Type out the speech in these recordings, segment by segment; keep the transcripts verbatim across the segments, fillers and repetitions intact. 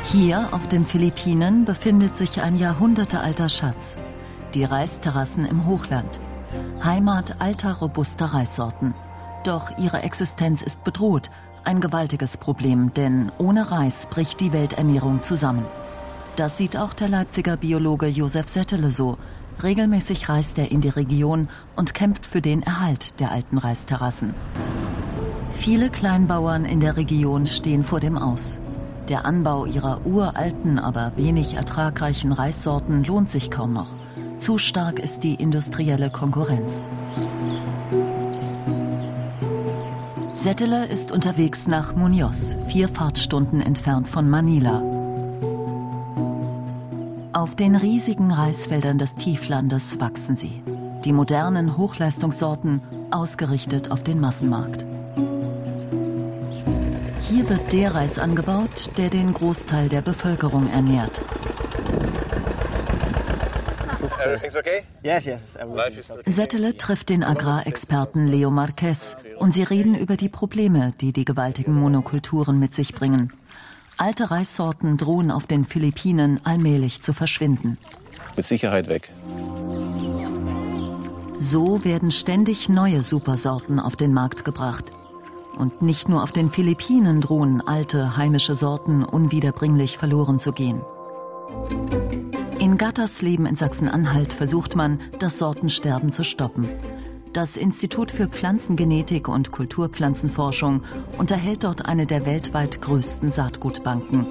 Hier auf den Philippinen befindet sich ein jahrhundertealter Schatz. Die Reisterrassen im Hochland. Heimat alter, robuster Reissorten. Doch ihre Existenz ist bedroht. Ein gewaltiges Problem, denn ohne Reis bricht die Welternährung zusammen. Das sieht auch der Leipziger Biologe Josef Settele so. Regelmäßig reist er in die Region und kämpft für den Erhalt der alten Reisterrassen. Viele Kleinbauern in der Region stehen vor dem Aus. Der Anbau ihrer uralten, aber wenig ertragreichen Reissorten lohnt sich kaum noch. Zu stark ist die industrielle Konkurrenz. Settele ist unterwegs nach Muñoz, vier Fahrtstunden entfernt von Manila. Auf den riesigen Reisfeldern des Tieflandes wachsen sie. Die modernen Hochleistungssorten, ausgerichtet auf den Massenmarkt. Hier wird der Reis angebaut, der den Großteil der Bevölkerung ernährt. Settele trifft den Agrarexperten Leo Marquez und sie reden über die Probleme, die die gewaltigen Monokulturen mit sich bringen. Alte Reissorten drohen auf den Philippinen allmählich zu verschwinden. Mit Sicherheit weg. So werden ständig neue Supersorten auf den Markt gebracht. Und nicht nur auf den Philippinen drohen alte, heimische Sorten unwiederbringlich verloren zu gehen. In Gattersleben in Sachsen-Anhalt versucht man, das Sortensterben zu stoppen. Das Institut für Pflanzengenetik und Kulturpflanzenforschung unterhält dort eine der weltweit größten Saatgutbanken.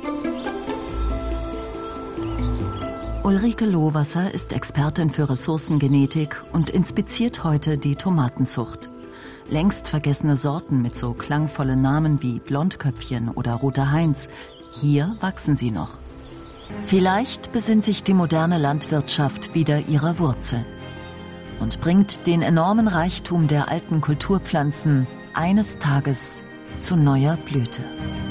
Ulrike Lohwasser ist Expertin für Ressourcengenetik und inspiziert heute die Tomatenzucht. Längst vergessene Sorten mit so klangvollen Namen wie Blondköpfchen oder Roter Heinz, hier wachsen sie noch. Vielleicht besinnt sich die moderne Landwirtschaft wieder ihrer Wurzeln und bringt den enormen Reichtum der alten Kulturpflanzen eines Tages zu neuer Blüte.